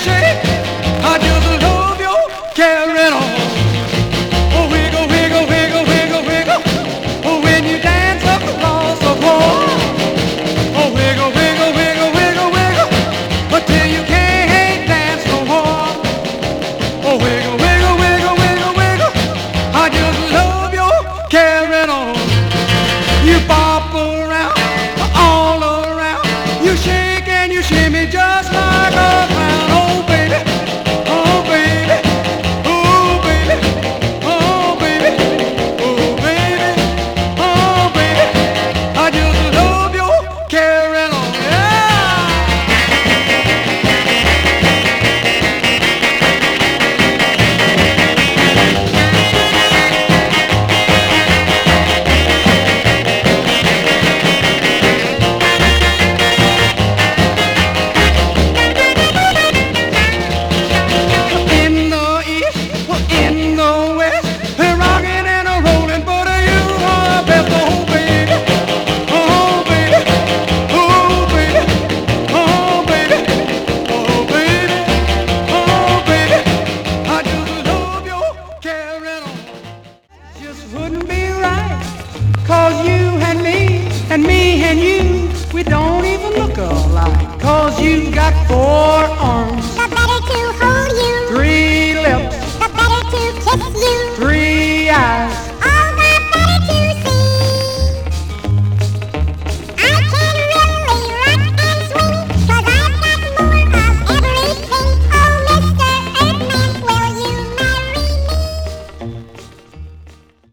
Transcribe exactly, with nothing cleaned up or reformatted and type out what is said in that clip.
shake. I just love your carrying on. Oh, wiggle, wiggle, wiggle, wiggle, wiggle. Oh, when you dance across the floor. Oh, wiggle, wiggle, wiggle, wiggle, wiggle. Until you can't dance no more. Oh, wiggle, wiggle, wiggle, wiggle, wiggle. I just love your carrying on. You bop around, all around. You shake and you shimmy just like a clown. Oh, baby, oh, baby, oh, baby, oh, baby, oh, baby, oh, baby. I just love your carrying on. Yeah. In the east, in the west, a rockin' and a rollin', but you are best. Oh, baby, oh, baby, oh, baby, oh, baby, oh, baby, oh, baby. I just love your carrying on. Just wouldn't be right, 'cause you and me, and me and you, we don't even look alike. 'Cause you got four arms, The better to hold you, three lips, the better to kiss you. three eyes,